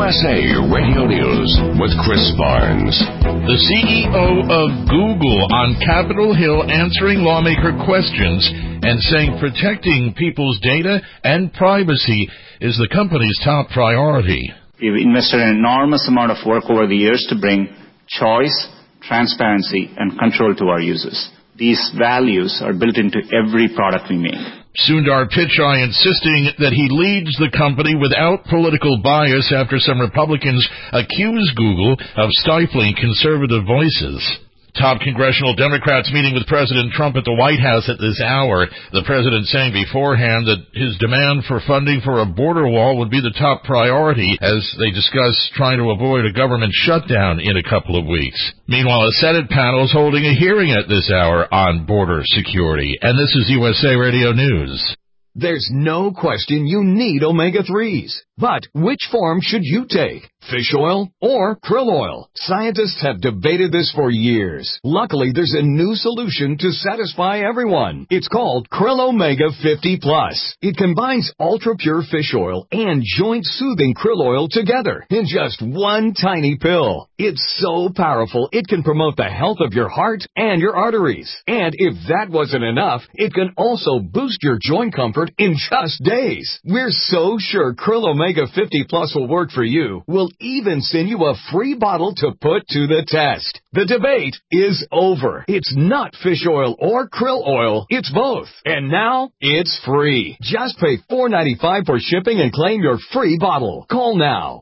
USA Radio News with Chris Barnes. The CEO of Google on Capitol Hill answering lawmaker questions and saying protecting people's data and privacy is the company's top priority. We've invested an enormous amount of work over the years to bring choice, transparency, and control to our users. These values are built into every product we make. Sundar Pichai insisting that he leads the company without political bias after some Republicans accuse Google of stifling conservative voices. Top congressional Democrats meeting with President Trump at the White House at this hour. The president saying beforehand that his demand for funding for a border wall would be the top priority as they discuss trying to avoid a government shutdown in a couple of weeks. Meanwhile, a Senate panel is holding a hearing at this hour on border security. And this is USA Radio News. There's no question you need omega-3s. But which form should you take? Fish oil or krill oil? Scientists have debated this for years. Luckily, there's a new solution to satisfy everyone. It's called Krill Omega 50 Plus. It combines ultra-pure fish oil and joint-soothing krill oil together in just one tiny pill. It's so powerful, it can promote the health of your heart and your arteries. And if that wasn't enough, it can also boost your joint comfort in just days. We're so sure Krill Omega 50 Plus will work for you. We'll even send you a free bottle to put to the test. The debate is over. It's not fish oil or krill oil. It's both. And now, it's free. Just pay $4.95 for shipping and claim your free bottle. Call now.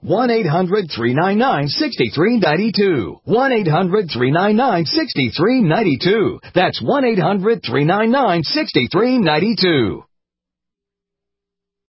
1-800-399-6392. 1-800-399-6392. That's 1-800-399-6392.